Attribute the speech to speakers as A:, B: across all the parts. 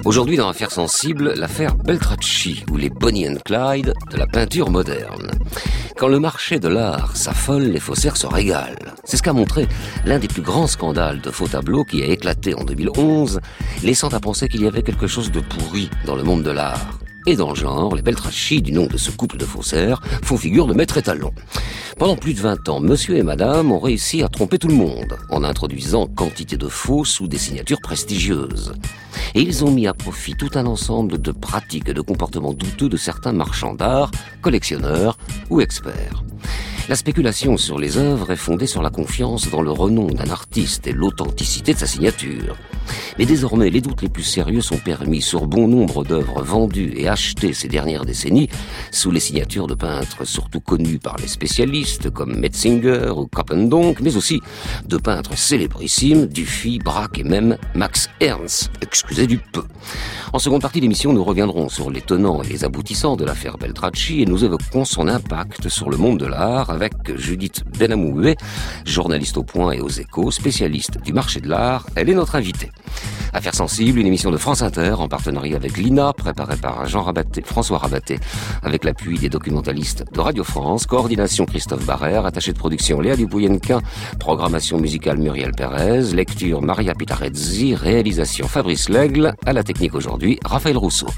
A: Aujourd'hui, dans Affaires sensibles, l'affaire Beltracchi, ou les Bonnie and Clyde de la peinture moderne. Quand le marché de l'art s'affole, les faussaires se régalent. C'est ce qu'a montré l'un des plus grands scandales de faux tableaux qui a éclaté en 2011, laissant à penser qu'il y avait quelque chose de pourri dans le monde de l'art. Et dans le genre, les Beltracchi, du nom de ce couple de faussaires, font figure de maître étalon. Pendant plus de 20 ans, monsieur et madame ont réussi à tromper tout le monde, en introduisant quantité de faux sous des signatures prestigieuses. Et ils ont mis à profit tout un ensemble de pratiques et de comportements douteux de certains marchands d'art, collectionneurs ou experts. La spéculation sur les œuvres est fondée sur la confiance dans le renom d'un artiste et l'authenticité de sa signature. Mais désormais, les doutes les plus sérieux sont permis sur bon nombre d'œuvres vendues et achetées ces dernières décennies sous les signatures de peintres surtout connus par les spécialistes comme Metzinger ou Coppendonck, mais aussi de peintres célébrissimes, Dufy, Braque et même Max Ernst. Excusez du peu. En seconde partie d'émission, nous reviendrons sur les tenants et les aboutissants de l'affaire Beltracchi et nous évoquerons son impact sur le monde de l'art avec Judith Benamoué, journaliste au Point et aux Échos, spécialiste du marché de l'art. Elle est notre invitée. Affaires sensibles, une émission de France Inter en partenariat avec l'INA, préparée par François Rabaté, avec l'appui des documentalistes de Radio France, coordination Christophe Barrère, attaché de production Léa Dupouyennequin, programmation musicale Muriel Pérez, lecture Maria Pitarezzi, réalisation Fabrice Lègle, à la technique aujourd'hui Raphaël Rousseau.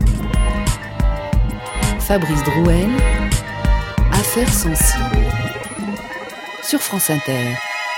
B: Fabrice Drouel, Affaires sensibles, sur France Inter.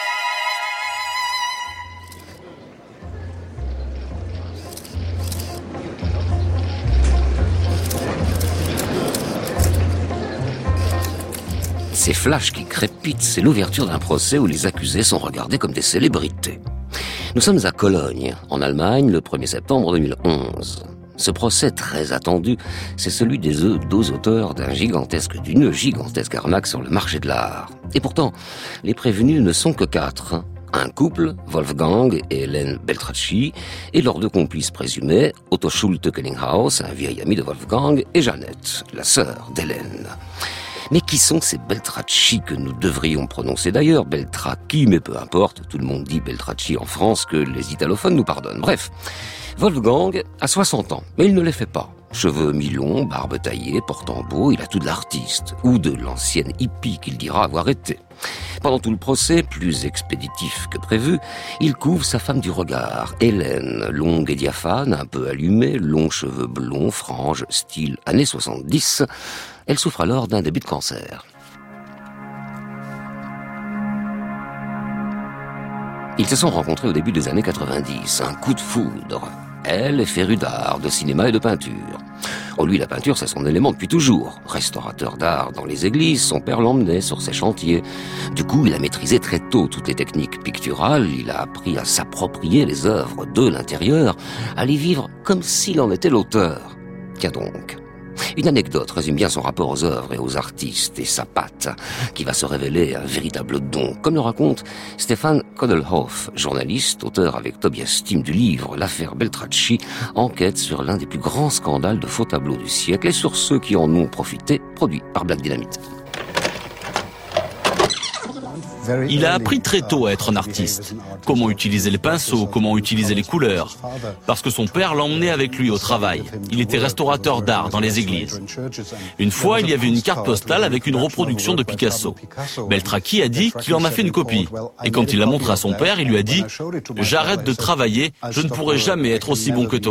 A: Ces flashs qui crépitent, c'est l'ouverture d'un procès où les accusés sont regardés comme des célébrités. Nous sommes à Cologne, en Allemagne, le 1er septembre 2011. Ce procès très attendu, c'est celui des deux auteurs d'une gigantesque arnaque sur le marché de l'art. Et pourtant, les prévenus ne sont que 4. Un couple, Wolfgang et Hélène Beltracchi, et leurs 2 complices présumés, Otto Schulte-Kellinghaus, un vieil ami de Wolfgang, et Jeannette, la sœur d'Hélène. Mais qui sont ces Beltracchi que nous devrions prononcer d'ailleurs Beltracchi, mais peu importe, tout le monde dit Beltracchi en France, que les italophones nous pardonnent. Bref, Wolfgang a 60 ans, mais il ne les fait pas. Cheveux mi-longs, barbe taillée, portant beau, il a tout de l'artiste, ou de l'ancienne hippie qu'il dira avoir été. Pendant tout le procès, plus expéditif que prévu, il couvre sa femme du regard, Hélène, longue et diaphane, un peu allumée, longs cheveux blonds, franges, style années 70. Elle souffre alors d'un début de cancer. Ils se sont rencontrés au début des années 90, un coup de foudre. Elle est férue d'art, de cinéma et de peinture. Oh, lui, la peinture, c'est son élément depuis toujours. Restaurateur d'art dans les églises, son père l'emmenait sur ses chantiers. Du coup, il a maîtrisé très tôt toutes les techniques picturales, il a appris à s'approprier les œuvres de l'intérieur, à les vivre comme s'il en était l'auteur. Tiens donc. Une anecdote résume bien son rapport aux œuvres et aux artistes et sa patte, qui va se révéler un véritable don, comme le raconte Stefan Kodelhoff, journaliste, auteur avec Tobias Timm du livre L'affaire Beltracchi, enquête sur l'un des plus grands scandales de faux tableaux du siècle et sur ceux qui en ont profité, produit par Black Dynamite.
C: Il a appris très tôt à être un artiste. Comment utiliser les pinceaux, comment utiliser les couleurs. Parce que son père l'emmenait avec lui au travail. Il était restaurateur d'art dans les églises. Une fois, il y avait une carte postale avec une reproduction de Picasso. Beltracchi a dit qu'il en a fait une copie. Et quand il l'a montré à son père, il lui a dit « J'arrête de travailler, je ne pourrai jamais être aussi bon que toi ».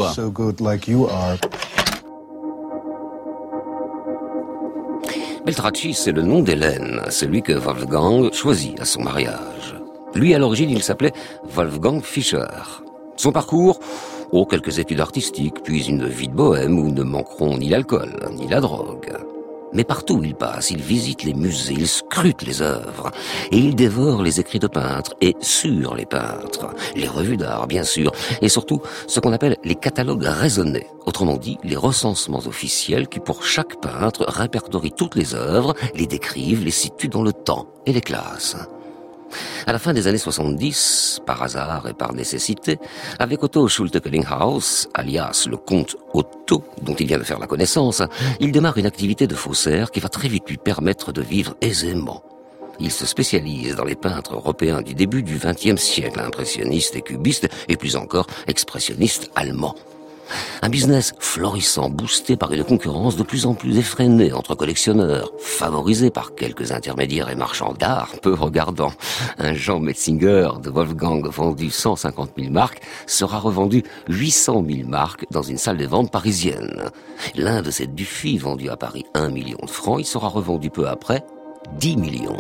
A: Beltracchi, c'est le nom d'Hélène, celui que Wolfgang choisit à son mariage. Lui, à l'origine, il s'appelait Wolfgang Fischer. Son parcours, quelques études artistiques, puis une vie de bohème où ne manqueront ni l'alcool, ni la drogue. Mais partout où il passe, il visite les musées, il scrute les œuvres, et il dévore les écrits de peintres, et sur les peintres, les revues d'art, bien sûr, et surtout ce qu'on appelle les catalogues raisonnés, autrement dit, les recensements officiels qui, pour chaque peintre, répertorient toutes les œuvres, les décrivent, les situent dans le temps et les classent. À la fin des années 70, par hasard et par nécessité, avec Otto Schulte-Kellinghaus, alias le comte Otto, dont il vient de faire la connaissance, il démarre une activité de faussaire qui va très vite lui permettre de vivre aisément. Il se spécialise dans les peintres européens du début du XXe siècle, impressionnistes et cubistes, et plus encore expressionnistes allemands. Un business florissant, boosté par une concurrence de plus en plus effrénée entre collectionneurs, favorisé par quelques intermédiaires et marchands d'art peu regardants. Un Jean Metzinger de Wolfgang vendu 150 000 marks sera revendu 800 000 marks dans une salle de vente parisienne. L'un de ces Dufy vendu à Paris 1 million de francs, il sera revendu peu après 10 millions.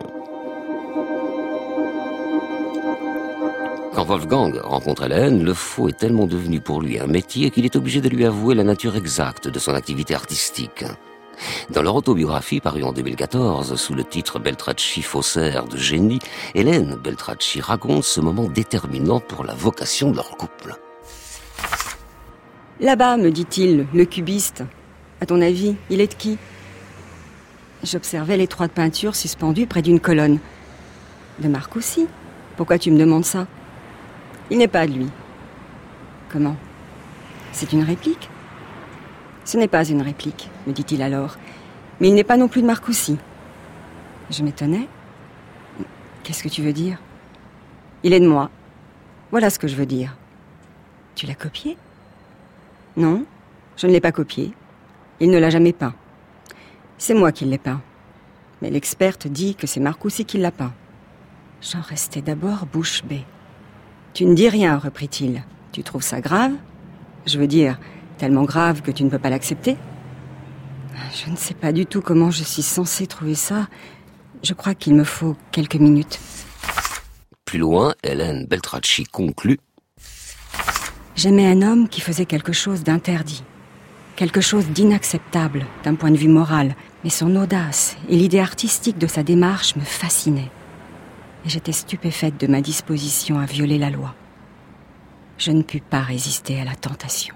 A: Quand Wolfgang rencontre Hélène, le faux est tellement devenu pour lui un métier qu'il est obligé de lui avouer la nature exacte de son activité artistique. Dans leur autobiographie parue en 2014 sous le titre Beltracchi faussaire de génie, Hélène Beltracchi raconte ce moment déterminant pour la vocation de leur couple.
D: Là-bas, me dit-il, le cubiste. À ton avis, il est de qui ? J'observais les 3 de peinture suspendus près d'une colonne. De Marcoussi. Pourquoi tu me demandes ça ? Il n'est pas de lui. Comment ? C'est une réplique ? Ce n'est pas une réplique, me dit-il alors. Mais il n'est pas non plus de Marcoussi. Je m'étonnais. Qu'est-ce que tu veux dire ? Il est de moi. Voilà ce que je veux dire. Tu l'as copié ? Non, je ne l'ai pas copié. Il ne l'a jamais peint. C'est moi qui l'ai peint. Mais l'experte dit que c'est Marcoussi qui l'a peint. J'en restais d'abord bouche bée. Tu ne dis rien, reprit-il. Tu trouves ça grave ? Je veux dire, tellement grave que tu ne peux pas l'accepter ? Je ne sais pas du tout comment je suis censée trouver ça. Je crois qu'il me faut quelques minutes.
A: Plus loin, Hélène Beltracchi conclut.
D: J'aimais un homme qui faisait quelque chose d'interdit, quelque chose d'inacceptable d'un point de vue moral, mais son audace et l'idée artistique de sa démarche me fascinaient. Et j'étais stupéfaite de ma disposition à violer la loi. Je ne pus pas résister à la tentation.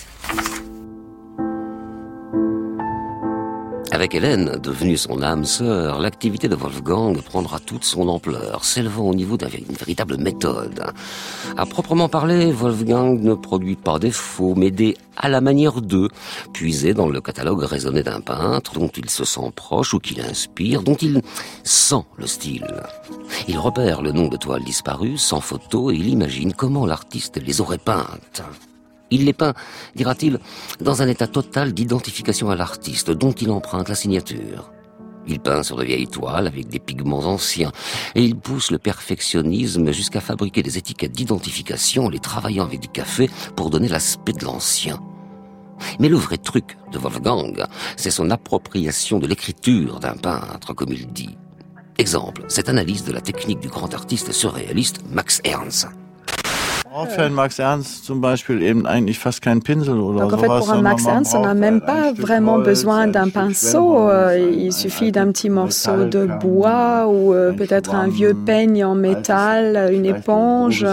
A: Avec Hélène, devenue son âme sœur, l'activité de Wolfgang prendra toute son ampleur, s'élevant au niveau d'une véritable méthode. À proprement parler, Wolfgang ne produit pas des faux, mais des à la manière d'eux, puisés dans le catalogue raisonné d'un peintre dont il se sent proche ou qui l'inspire, dont il sent le style. Il repère le nom de toiles disparues, sans photo, et il imagine comment l'artiste les aurait peintes. Il les peint, dira-t-il, dans un état total d'identification à l'artiste dont il emprunte la signature. Il peint sur de vieilles toiles avec des pigments anciens et il pousse le perfectionnisme jusqu'à fabriquer des étiquettes d'identification en les travaillant avec du café pour donner l'aspect de l'ancien. Mais le vrai truc de Wolfgang, c'est son appropriation de l'écriture d'un peintre, comme il dit. Exemple, cette analyse de la technique du grand artiste surréaliste Max Ernst.
E: Für einen Max Ernst zum Beispiel eben eigentlich fast kein Pinsel oder
F: Donc en fait, pour un Max Ernst, on n'a même pas vraiment besoin d'un pinceau. Il suffit d'un petit morceau de bois ou peut-être un vieux peigne en métal, une éponge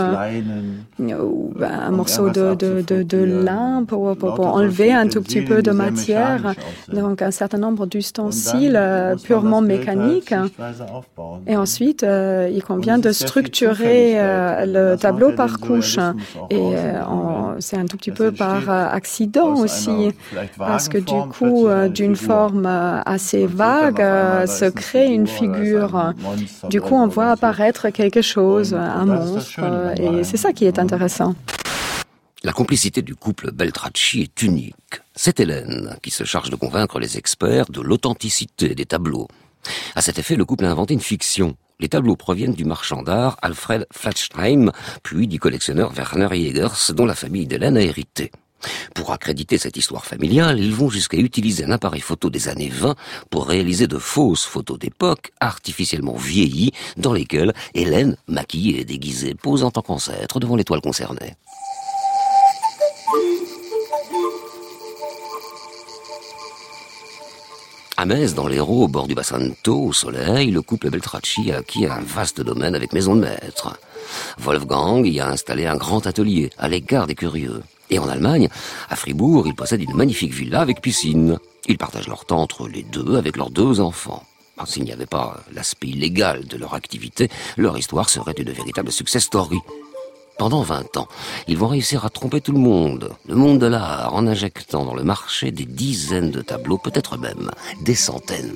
F: ou un morceau de lin pour enlever un tout petit peu de matière. Donc un certain nombre d'ustensiles purement mécaniques. Et ensuite, il convient de structurer le tableau par couche. Et c'est un tout petit peu par accident aussi, parce que du coup, d'une forme assez vague, se crée une figure. Du coup, on voit apparaître quelque chose, un monstre, et c'est ça qui est intéressant.
A: La complicité du couple Beltracchi est unique. C'est Hélène qui se charge de convaincre les experts de l'authenticité des tableaux. À cet effet, le couple a inventé une fiction. Les tableaux proviennent du marchand d'art Alfred Flatschheim, puis du collectionneur Werner Jägers, dont la famille d'Hélène a hérité. Pour accréditer cette histoire familiale, ils vont jusqu'à utiliser un appareil photo des années 20 pour réaliser de fausses photos d'époque, artificiellement vieillies, dans lesquelles Hélène, maquillée et déguisée, pose en tant qu'ancêtre devant les toiles concernées. À Metz, dans l'Hérault, au bord du bassin de Thau, au soleil, le couple Beltracchi a acquis un vaste domaine avec maison de maître. Wolfgang y a installé un grand atelier, à l'égard des curieux. Et en Allemagne, à Fribourg, il possède une magnifique villa avec piscine. Ils partagent leur temps entre les deux avec leurs 2 enfants. S'il n'y avait pas l'aspect illégal de leur activité, leur histoire serait une véritable success story. Pendant 20 ans, ils vont réussir à tromper tout le monde de l'art, en injectant dans le marché des dizaines de tableaux, peut-être même des centaines.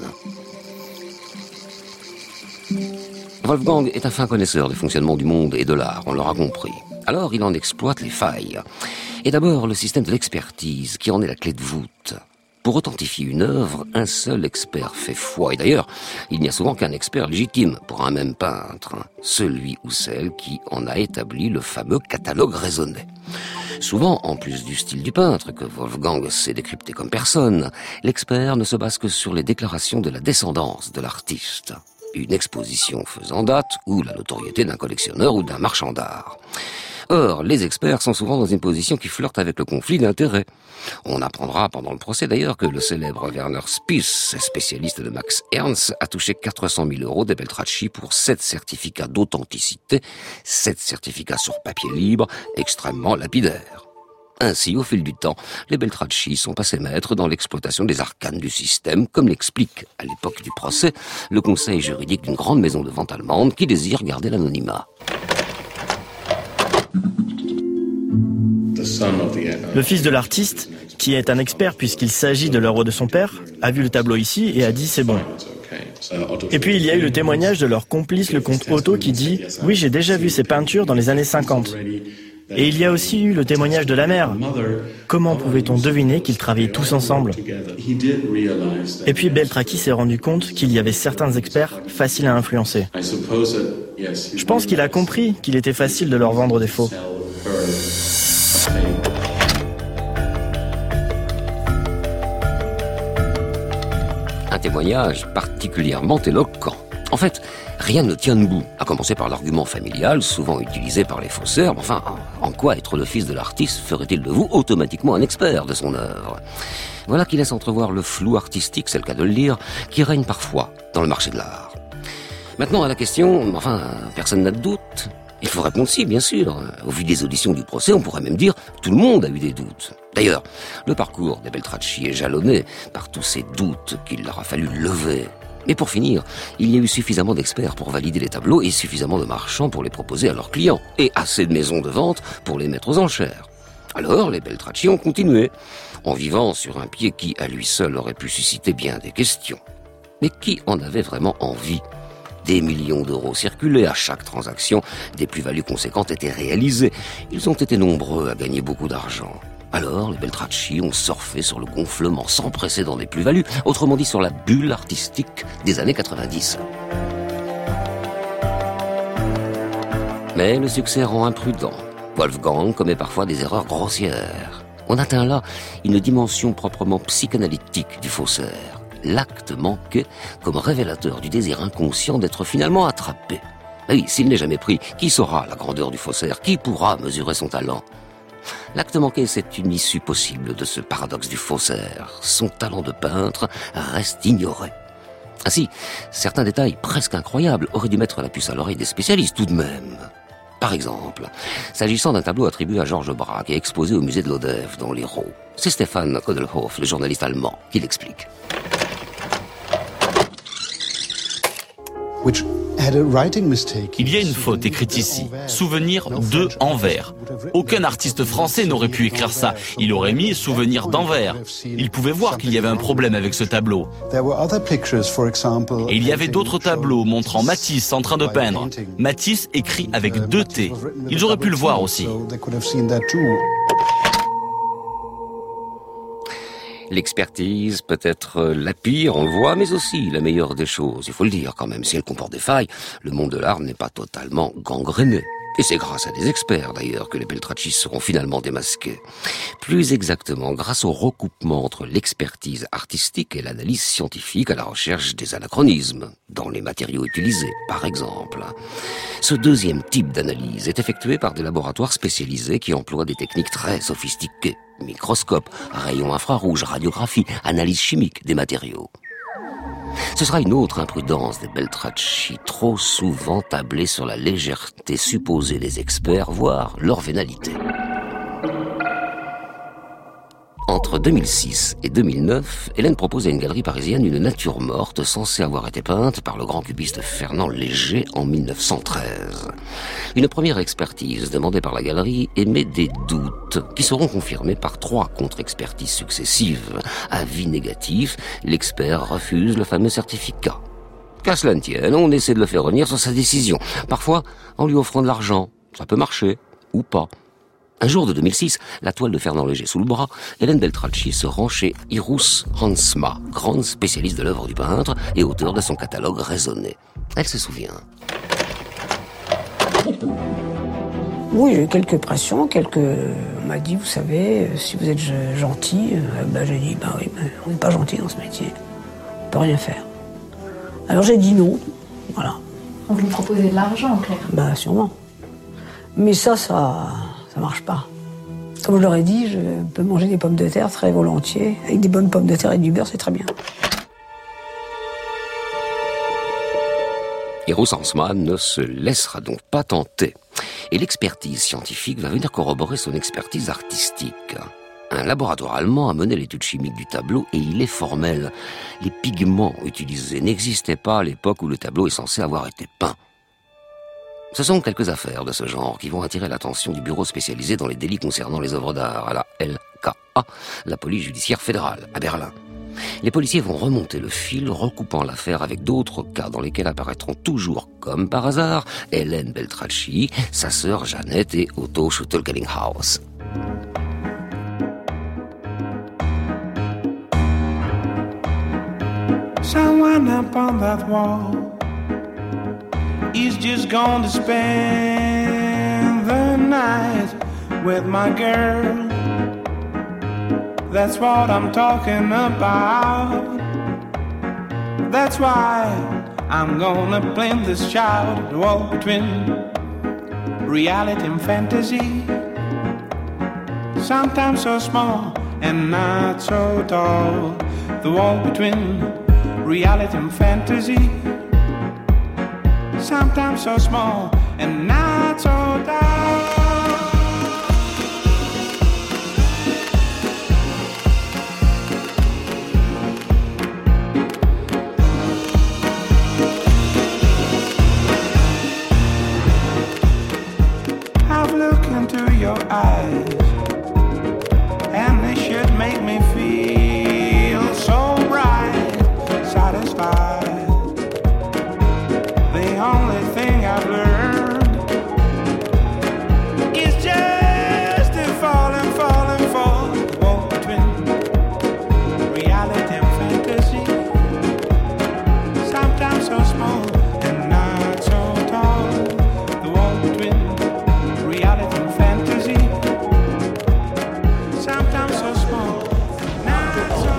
A: Wolfgang est un fin connaisseur du fonctionnement du monde et de l'art, on l'aura compris. Alors il en exploite les failles. Et d'abord, le système de l'expertise, qui en est la clé de voûte. Pour authentifier une œuvre, un seul expert fait foi. Et d'ailleurs, il n'y a souvent qu'un expert légitime pour un même peintre. Celui ou celle qui en a établi le fameux catalogue raisonné. Souvent, en plus du style du peintre, que Wolfgang sait décrypter comme personne, l'expert ne se base que sur les déclarations de la descendance de l'artiste. Une exposition faisant date, ou la notoriété d'un collectionneur ou d'un marchand d'art. Or, les experts sont souvent dans une position qui flirte avec le conflit d'intérêts. On apprendra pendant le procès d'ailleurs que le célèbre Werner Spies, spécialiste de Max Ernst, a touché 400 000 € des Beltracchi pour 7 certificats d'authenticité, 7 certificats sur papier libre, extrêmement lapidaires. Ainsi, au fil du temps, les Beltracchi sont passés maîtres dans l'exploitation des arcanes du système, comme l'explique, à l'époque du procès, le conseil juridique d'une grande maison de vente allemande qui désire garder l'anonymat.
G: Le fils de l'artiste, qui est un expert puisqu'il s'agit de l'œuvre de son père, a vu le tableau ici et a dit c'est bon. Et puis il y a eu le témoignage de leur complice, le comte Otto, qui dit « Oui, j'ai déjà vu ces peintures dans les années 50 ». Et il y a aussi eu le témoignage de la mère. Comment pouvait-on deviner qu'ils travaillaient tous ensemble ? Et puis Beltracchi s'est rendu compte qu'il y avait certains experts faciles à influencer. Je pense qu'il a compris qu'il était facile de leur vendre des faux.
A: Un témoignage particulièrement éloquent. En fait, rien ne tient debout, à commencer par l'argument familial, souvent utilisé par les faussaires. Enfin, en quoi être le fils de l'artiste ferait-il de vous automatiquement un expert de son œuvre ? Voilà qui laisse entrevoir le flou artistique, c'est le cas de le dire, qui règne parfois dans le marché de l'art. Maintenant, à la question, personne n'a de doute. Il faut répondre si, bien sûr. Au vu des auditions du procès, on pourrait même dire tout le monde a eu des doutes. D'ailleurs, le parcours des Beltracchi est jalonné par tous ces doutes qu'il leur a fallu lever. Mais pour finir, il y a eu suffisamment d'experts pour valider les tableaux et suffisamment de marchands pour les proposer à leurs clients. Et assez de maisons de vente pour les mettre aux enchères. Alors, les Beltracchi ont continué, en vivant sur un pied qui, à lui seul, aurait pu susciter bien des questions. Mais qui en avait vraiment envie ? Des millions d'euros circulaient à chaque transaction, des plus-values conséquentes étaient réalisées. Ils ont été nombreux à gagner beaucoup d'argent. Alors, les Beltracchi ont surfé sur le gonflement sans précédent des plus-values, autrement dit sur la bulle artistique des années 90. Mais le succès rend imprudent. Wolfgang commet parfois des erreurs grossières. On atteint là une dimension proprement psychanalytique du faussaire. L'acte manqué comme révélateur du désir inconscient d'être finalement attrapé. Oui, s'il n'est jamais pris, qui saura la grandeur du faussaire ? Qui pourra mesurer son talent ? L'acte manqué, c'est une issue possible de ce paradoxe du faussaire. Son talent de peintre reste ignoré. Ainsi, certains détails presque incroyables auraient dû mettre la puce à l'oreille des spécialistes tout de même. Par exemple, s'agissant d'un tableau attribué à Georges Braque et exposé au musée de l'Odève dans l'Hérault, c'est Stefan Kodelhoff, le journaliste allemand, qui l'explique.
C: Il y a une faute écrite ici. Souvenir de Anvers. Aucun artiste français n'aurait pu écrire ça. Il aurait mis souvenir d'Anvers. Il pouvait voir qu'il y avait un problème avec ce tableau. Et il y avait d'autres tableaux montrant Matisse en train de peindre. Matisse écrit avec 2 T. Ils auraient pu le voir aussi.
A: L'expertise peut être la pire, on le voit, mais aussi la meilleure des choses. Il faut le dire quand même, si elle comporte des failles, le monde de l'art n'est pas totalement gangréné. Et c'est grâce à des experts d'ailleurs que les Beltracchi seront finalement démasqués. Plus exactement, grâce au recoupement entre l'expertise artistique et l'analyse scientifique à la recherche des anachronismes dans les matériaux utilisés, par exemple. Ce deuxième type d'analyse est effectué par des laboratoires spécialisés qui emploient des techniques très sophistiquées. Microscope, rayons infrarouges, radiographie, analyse chimique des matériaux. Ce sera une autre imprudence des Beltracchi, trop souvent tablée sur la légèreté supposée des experts, voire leur vénalité. Entre 2006 et 2009, Hélène propose à une galerie parisienne une nature morte censée avoir été peinte par le grand cubiste Fernand Léger en 1913. Une première expertise demandée par la galerie émet des doutes qui seront confirmés par 3 contre-expertises successives. Avis négatif, l'expert refuse le fameux certificat. Qu'à cela ne tienne, on essaie de le faire revenir sur sa décision, parfois en lui offrant de l'argent. Ça peut marcher, ou pas. Un jour de 2006, la toile de Fernand Léger sous le bras, Hélène Beltracchi se rend chez Irous Hansma, grande spécialiste de l'œuvre du peintre et auteur de son catalogue raisonné. Elle se souvient.
H: Oui, j'ai eu quelques pressions, On m'a dit, vous savez, si vous êtes gentil, j'ai dit, oui, mais on n'est pas gentil dans ce métier. On peut rien faire. Alors j'ai dit non, voilà.
I: On vous proposait de l'argent, en clair.
H: Sûrement. Mais ça marche pas. Comme je leur ai dit, je peux manger des pommes de terre très volontiers. Avec des bonnes pommes de terre et du beurre, c'est très bien.
A: Irous Hansma ne se laissera donc pas tenter. Et l'expertise scientifique va venir corroborer son expertise artistique. Un laboratoire allemand a mené l'étude chimique du tableau et il est formel. Les pigments utilisés n'existaient pas à l'époque où le tableau est censé avoir été peint. Ce sont quelques affaires de ce genre qui vont attirer l'attention du bureau spécialisé dans les délits concernant les œuvres d'art, à la LKA, la police judiciaire fédérale, à Berlin. Les policiers vont remonter le fil, recoupant l'affaire avec d'autres cas dans lesquels apparaîtront toujours, comme par hasard, Hélène Beltracchi, sa sœur Jeannette et Otto Schüttel-Kellinghaus.
J: Someone up on that wall is just going to spend the night with my girl. That's what I'm talking about. That's why I'm gonna blend this child, the wall between reality and fantasy. Sometimes so small and not so tall. The wall between reality and fantasy. Sometimes so small and not so tall. Your eyes, and they should make me feel so bright, satisfied. The only thing I've learned is just to fall and fall and fall. The wall between reality and fantasy. Sometimes so small and not so tall. The wall between reality and fantasy. Sometimes so small, not so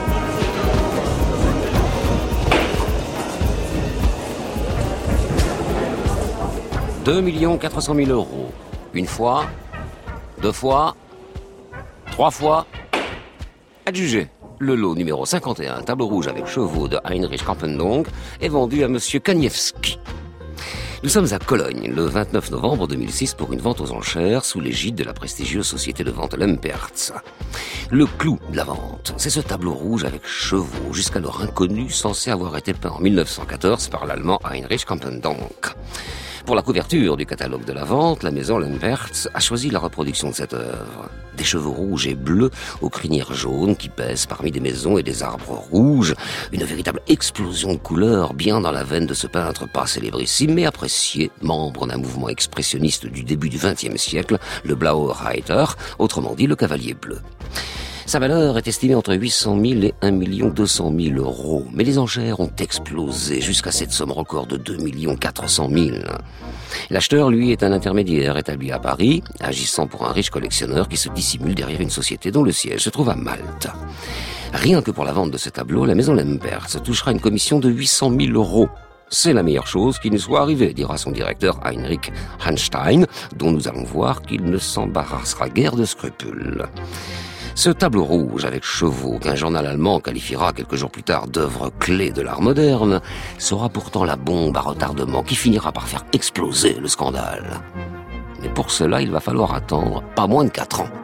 A: $2 400 000. Une fois, deux fois, trois fois. Adjugé. Le lot numéro 51, tableau rouge avec chevaux de Heinrich Kampendonck, est vendu à Monsieur Kaniewski. Nous sommes à Cologne, le 29 novembre 2006, pour une vente aux enchères sous l'égide de la prestigieuse société de vente Lempertz. Le clou de la vente, c'est ce tableau rouge avec chevaux, jusqu'alors inconnu, censé avoir été peint en 1914 par l'allemand Heinrich Kampendonck. Pour la couverture du catalogue de la vente, la maison Lempertz a choisi la reproduction de cette œuvre. Des cheveux rouges et bleus aux crinières jaunes qui pèsent parmi des maisons et des arbres rouges. Une véritable explosion de couleurs bien dans la veine de ce peintre pas célébrissime mais apprécié, membre d'un mouvement expressionniste du début du XXe siècle, le Blauer Reiter, autrement dit le cavalier bleu. Sa valeur est estimée entre 800 000 et 1 200 000 €. Mais les enchères ont explosé jusqu'à cette somme record de 2 400 000. L'acheteur, lui, est un intermédiaire établi à Paris, agissant pour un riche collectionneur qui se dissimule derrière une société dont le siège se trouve à Malte. Rien que pour la vente de ce tableau, la maison Lempertz touchera une commission de 800 000 €. C'est la meilleure chose qui nous soit arrivée, dira son directeur Heinrich Hanstein, dont nous allons voir qu'il ne s'embarrassera guère de scrupules. Ce tableau rouge avec chevaux, qu'un journal allemand qualifiera quelques jours plus tard d'œuvre clé de l'art moderne, sera pourtant la bombe à retardement qui finira par faire exploser le scandale. Mais pour cela, il va falloir attendre pas moins de 4 ans.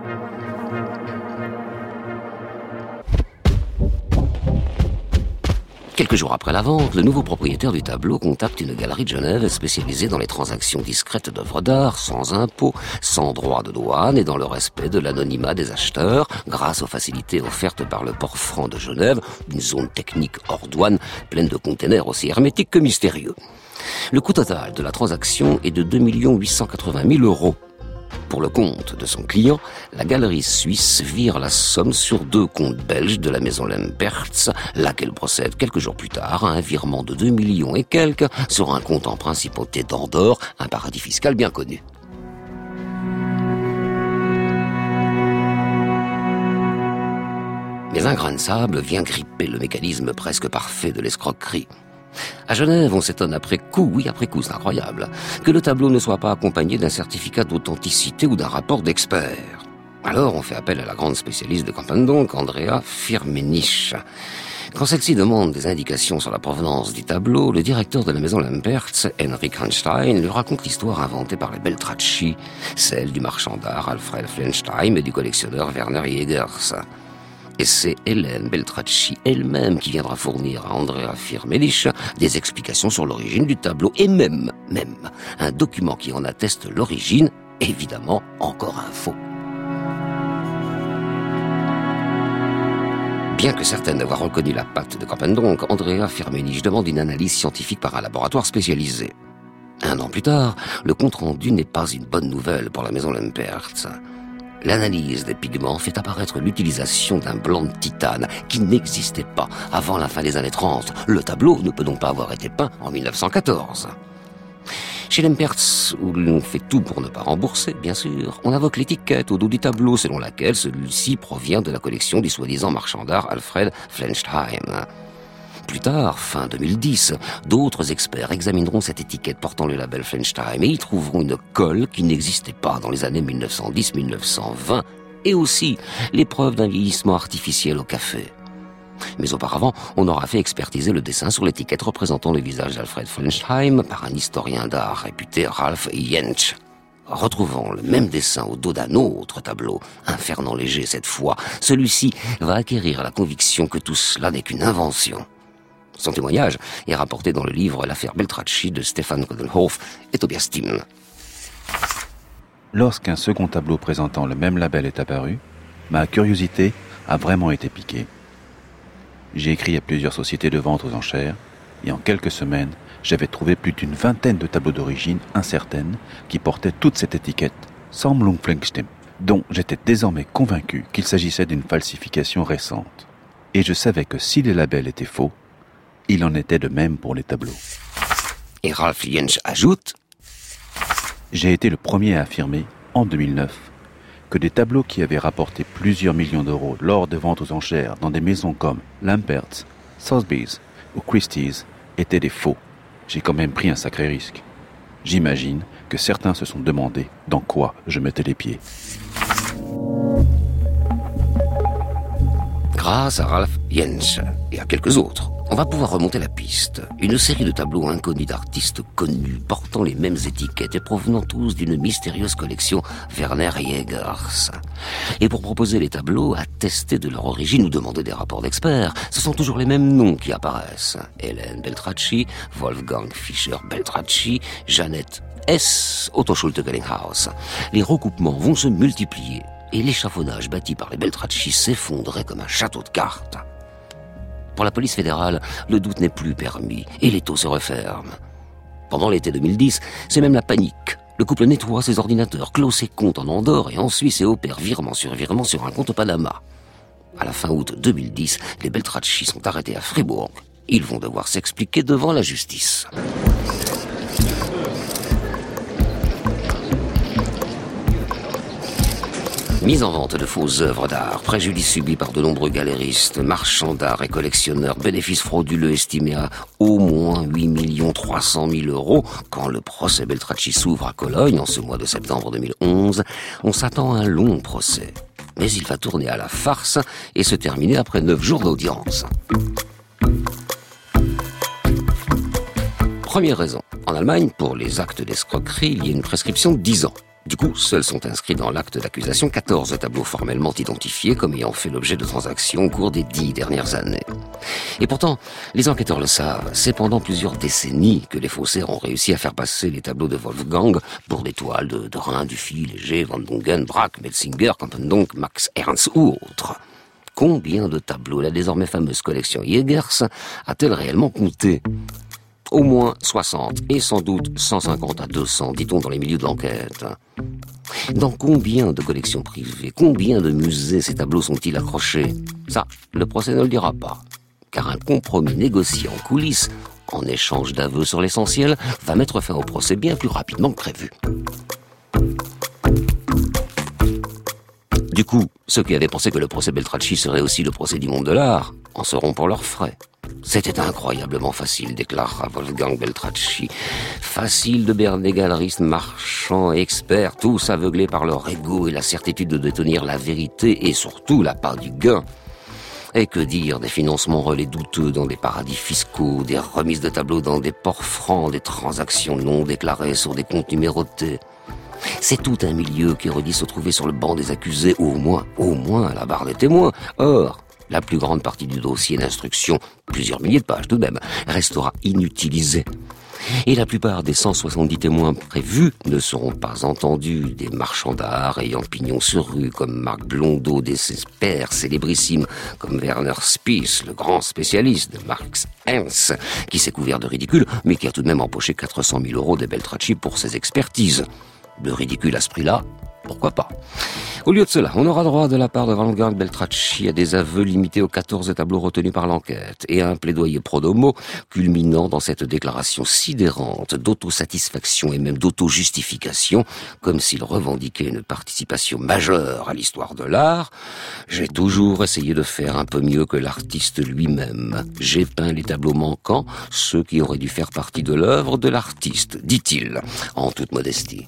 A: Quelques jours après la vente, le nouveau propriétaire du tableau contacte une galerie de Genève spécialisée dans les transactions discrètes d'œuvres d'art, sans impôts, sans droits de douane et dans le respect de l'anonymat des acheteurs, grâce aux facilités offertes par le port franc de Genève, une zone technique hors douane, pleine de containers aussi hermétiques que mystérieux. Le coût total de la transaction est de 2 880 000 €. Pour le compte de son client, la galerie suisse vire la somme sur 2 comptes belges de la maison Lempertz, laquelle procède quelques jours plus tard à un virement de 2 millions et quelques sur un compte en principauté d'Andorre, un paradis fiscal bien connu. Mais un grain de sable vient gripper le mécanisme presque parfait de l'escroquerie. À Genève, on s'étonne après coup, c'est incroyable, que le tableau ne soit pas accompagné d'un certificat d'authenticité ou d'un rapport d'expert. Alors, on fait appel à la grande spécialiste de Campendonck, Andrea Firmenich. Quand celle-ci demande des indications sur la provenance du tableau, le directeur de la maison Lempertz, Henrik Hanstein, lui raconte l'histoire inventée par les Beltracchi, celle du marchand d'art Alfred Flensheim et du collectionneur Werner Jägers. Et c'est Hélène Beltracchi elle-même qui viendra fournir à Andrea Firmenich des explications sur l'origine du tableau et même un document qui en atteste l'origine, évidemment encore un faux. Bien que certaine d'avoir reconnu la patte de Campendonck, Andrea Firmenich demande une analyse scientifique par un laboratoire spécialisé. 1 an plus tard, le compte-rendu n'est pas une bonne nouvelle pour la maison Lempertz. L'analyse des pigments fait apparaître l'utilisation d'un blanc de titane qui n'existait pas avant la fin des années 30. Le tableau ne peut donc pas avoir été peint en 1914. Chez Lempertz, où l'on fait tout pour ne pas rembourser, bien sûr, on invoque l'étiquette au dos du tableau selon laquelle celui-ci provient de la collection du soi-disant marchand d'art Alfred Flensheim. Plus tard, fin 2010, d'autres experts examineront cette étiquette portant le label Flensheim et y trouveront une colle qui n'existait pas dans les années 1910-1920 et aussi les preuves d'un vieillissement artificiel au café. Mais auparavant, on aura fait expertiser le dessin sur l'étiquette représentant le visage d'Alfred Flensheim par un historien d'art réputé Ralph Jentsch. Retrouvant le même dessin au dos d'un autre tableau, un Fernand Léger cette fois, celui-ci va acquérir la conviction que tout cela n'est qu'une invention. Son témoignage est rapporté dans le livre L'affaire Beltracchi de Stefan Kodenhoff et Tobias Timm.
K: Lorsqu'un second tableau présentant le même label est apparu, ma curiosité a vraiment été piquée. J'ai écrit à plusieurs sociétés de vente aux enchères et en quelques semaines, j'avais trouvé plus d'une 20aine de tableaux d'origine incertaine qui portaient toute cette étiquette Sammlung Flensheim, dont j'étais désormais convaincu qu'il s'agissait d'une falsification récente. Et je savais que si les labels étaient faux, il en était de même pour les tableaux.
A: Et Ralph Jentsch ajoute:
K: j'ai été le premier à affirmer, en 2009, que des tableaux qui avaient rapporté plusieurs millions d'euros lors de ventes aux enchères dans des maisons comme Lempertz, Sotheby's ou Christie's étaient des faux. J'ai quand même pris un sacré risque. J'imagine que certains se sont demandé dans quoi je mettais les pieds.
A: Grâce à Ralph Jentsch et à quelques autres, on va pouvoir remonter la piste. Une série de tableaux inconnus d'artistes connus, portant les mêmes étiquettes et provenant tous d'une mystérieuse collection Werner Jägers. Et pour proposer les tableaux, attester de leur origine ou demander des rapports d'experts, ce sont toujours les mêmes noms qui apparaissent. Hélène Beltracchi, Wolfgang Fischer Beltracchi, Jeannette S. Otto Schulte-Kellinghaus. Les recoupements vont se multiplier et l'échafaudage bâti par les Beltracchi s'effondrait comme un château de cartes. Pour la police fédérale, le doute n'est plus permis et les taux se referment. Pendant l'été 2010, c'est même la panique. Le couple nettoie ses ordinateurs, clôt ses comptes en Andorre et en Suisse et opère virement sur un compte au Panama. À la fin août 2010, les Beltracchi sont arrêtés à Fribourg. Ils vont devoir s'expliquer devant la justice. Mise en vente de fausses œuvres d'art, préjudice subi par de nombreux galéristes, marchands d'art et collectionneurs, bénéfices frauduleux estimés à au moins 8 300 000 euros. Quand le procès Beltracchi s'ouvre à Cologne en ce mois de septembre 2011, on s'attend à un long procès. Mais il va tourner à la farce et se terminer après 9 jours d'audience. Première raison. En Allemagne, pour les actes d'escroquerie, il y a une prescription de 10 ans. Du coup, seuls sont inscrits dans l'acte d'accusation 14 tableaux formellement identifiés comme ayant fait l'objet de transactions au cours des 10 dernières années. Et pourtant, les enquêteurs le savent, c'est pendant plusieurs décennies que les faussaires ont réussi à faire passer les tableaux de Wolfgang pour des toiles de Rhin, Dufy, Léger, Van Dongen, Braque, Metzinger, Campendonck, Max Ernst ou autres. Combien de tableaux la désormais fameuse collection Jägers a-t-elle réellement compté ? Au moins 60, et sans doute 150 à 200, dit-on dans les milieux de l'enquête. Dans combien de collections privées, combien de musées ces tableaux sont-ils accrochés? Ça, le procès ne le dira pas. Car un compromis négocié en coulisses, en échange d'aveux sur l'essentiel, va mettre fin au procès bien plus rapidement que prévu. Du coup, ceux qui avaient pensé que le procès Beltracchi serait aussi le procès du monde de l'art en seront pour leurs frais. C'était incroyablement facile, déclara Wolfgang Beltracchi. Facile de berner galeristes, marchands et experts, tous aveuglés par leur ego et la certitude de détenir la vérité et surtout la part du gain. Et que dire des financements relais douteux dans des paradis fiscaux, des remises de tableaux dans des ports francs, des transactions non déclarées sur des comptes numérotés. C'est tout un milieu qui aurait dû se trouver sur le banc des accusés, au moins à la barre des témoins. Or, la plus grande partie du dossier d'instruction, plusieurs milliers de pages tout de même, restera inutilisée. Et la plupart des 170 témoins prévus ne seront pas entendus. Des marchands d'art ayant pignon sur rue, comme Marc Blondeau, des pairs célébrissimes, comme Werner Spies, le grand spécialiste de Max Ernst, qui s'est couvert de ridicule, mais qui a tout de même empoché 400 000 € de Beltracchi pour ses expertises. Le ridicule à ce prix-là, pourquoi pas? Au lieu de cela, on aura droit de la part de Wolfgang Beltracchi à des aveux limités aux 14 tableaux retenus par l'enquête et à un plaidoyer pro domo culminant dans cette déclaration sidérante d'autosatisfaction et même d'auto-justification, comme s'il revendiquait une participation majeure à l'histoire de l'art. J'ai toujours essayé de faire un peu mieux que l'artiste lui-même. J'ai peint les tableaux manquants, ceux qui auraient dû faire partie de l'œuvre de l'artiste, dit-il, en toute modestie.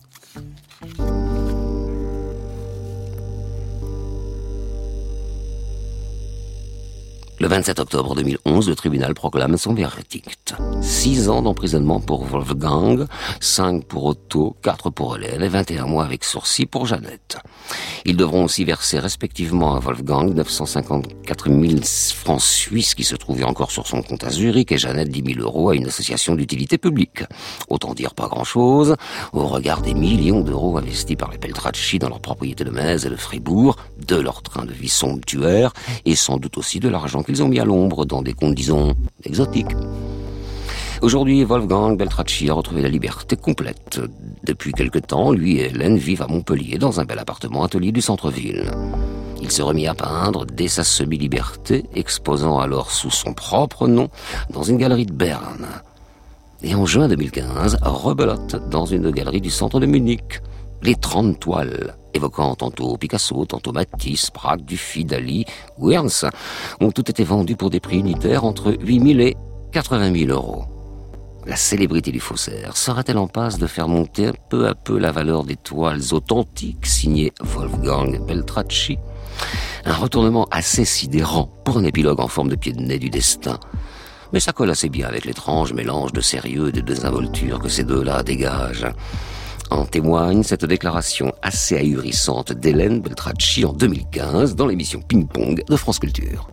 A: Le 27 octobre 2011, le tribunal proclame son verdict. 6 ans d'emprisonnement pour Wolfgang, 5 pour Otto, 4 pour Hélène et 21 mois avec sursis pour Jeannette. Ils devront aussi verser respectivement à Wolfgang 954 000 francs suisses qui se trouvaient encore sur son compte à Zurich et Jeannette 10 000 € à une association d'utilité publique. Autant dire pas grand-chose au regard des millions d'euros investis par les Beltracchi dans leurs propriétés de Metz et de Fribourg, de leur train de vie somptuaire et sans doute aussi de l'argent qu'ils ont mis à l'ombre dans des comptes, disons, exotiques. Aujourd'hui, Wolfgang Beltracchi a retrouvé la liberté complète. Depuis quelque temps, lui et Hélène vivent à Montpellier dans un bel appartement atelier du centre-ville. Il se remit à peindre dès sa semi-liberté, exposant alors sous son propre nom dans une galerie de Berne. Et en juin 2015, rebelote dans une galerie du centre de Munich. Les 30 toiles, évoquant tantôt Picasso, tantôt Matisse, Braque, Dufy, Dali ou Ernst, ont toutes été vendues pour des prix unitaires entre 8 000 et 80 000 €. La célébrité du faussaire serait-elle en passe de faire monter peu à peu la valeur des toiles authentiques signées Wolfgang Beltracchi? Un retournement assez sidérant pour un épilogue en forme de pied de nez du destin. Mais ça colle assez bien avec l'étrange mélange de sérieux et de désinvolture que ces deux-là dégagent. En témoigne cette déclaration assez ahurissante d'Hélène Beltracchi en 2015 dans l'émission Ping Pong de France Culture.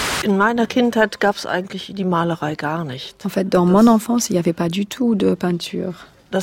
F: En fait, dans mon enfance, il n'y avait pas du tout de peinture. En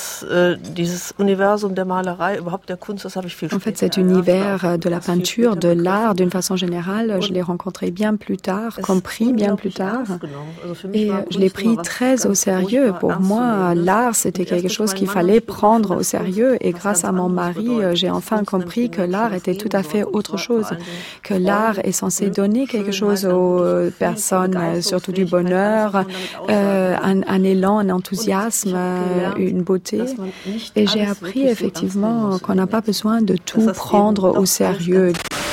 F: fait, cet univers de la peinture, de l'art, d'une façon générale, je l'ai rencontré bien plus tard, compris bien plus tard. Et je l'ai pris très au sérieux. Pour moi, l'art, c'était quelque chose qu'il fallait prendre au sérieux. Et grâce à mon mari, j'ai enfin compris que l'art était tout à fait autre chose. Que l'art est censé donner quelque chose aux personnes, surtout du bonheur, un élan, un enthousiasme, une beauté. Et j'ai appris effectivement qu'on n'a pas besoin de tout prendre au sérieux.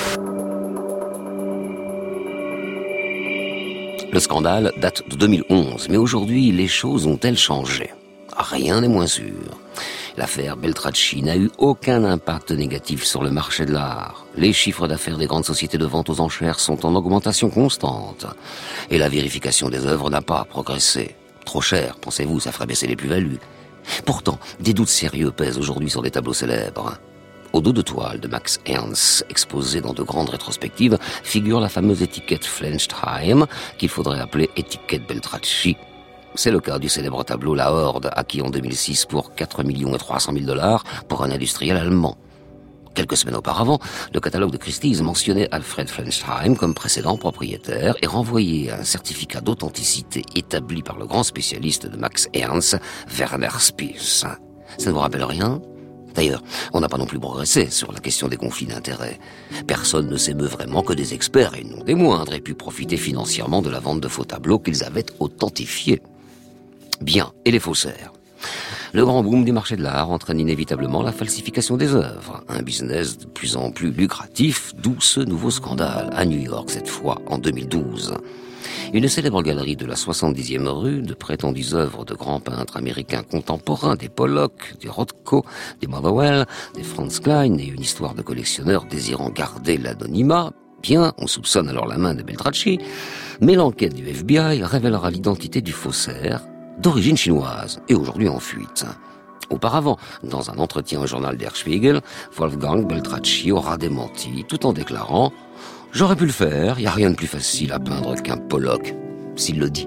A: Le scandale date de 2011, mais aujourd'hui, les choses ont-elles changé? Rien n'est moins sûr. L'affaire Beltracchi n'a eu aucun impact négatif sur le marché de l'art. Les chiffres d'affaires des grandes sociétés de vente aux enchères sont en augmentation constante. Et la vérification des œuvres n'a pas progressé. Trop cher, pensez-vous, ça ferait baisser les plus-values. Pourtant, des doutes sérieux pèsent aujourd'hui sur des tableaux célèbres. Au dos de toile de Max Ernst, exposé dans de grandes rétrospectives, figure la fameuse étiquette Flenstheim, qu'il faudrait appeler étiquette Beltracchi. C'est le cas du célèbre tableau La Horde, acquis en 2006 pour 4 300 000 $ pour un industriel allemand. Quelques semaines auparavant, le catalogue de Christie's mentionnait Alfred Flensheim comme précédent propriétaire et renvoyait à un certificat d'authenticité établi par le grand spécialiste de Max Ernst, Werner Spies. Ça ne vous rappelle rien ? D'ailleurs, on n'a pas non plus progressé sur la question des conflits d'intérêts. Personne ne s'émeut vraiment que des experts, et non des moindres, aient pu profiter financièrement de la vente de faux tableaux qu'ils avaient authentifiés. Bien, et les faussaires ? Le grand boom du marché de l'art entraîne inévitablement la falsification des œuvres, un business de plus en plus lucratif, d'où ce nouveau scandale, à New York cette fois, en 2012. Une célèbre galerie de la 70e rue, de prétendues œuvres de grands peintres américains contemporains, des Pollock, des Rothko, des Motherwell, des Franz Klein, et une histoire de collectionneurs désirant garder l'anonymat. Bien, on soupçonne alors la main de Beltracchi, mais l'enquête du FBI révélera l'identité du faussaire, d'origine chinoise, et aujourd'hui en fuite. Auparavant, dans un entretien au journal Der Spiegel, Wolfgang Beltracchi aura démenti, tout en déclarant « J'aurais pu le faire, il n'y a rien de plus facile à peindre qu'un Pollock, s'il le dit. »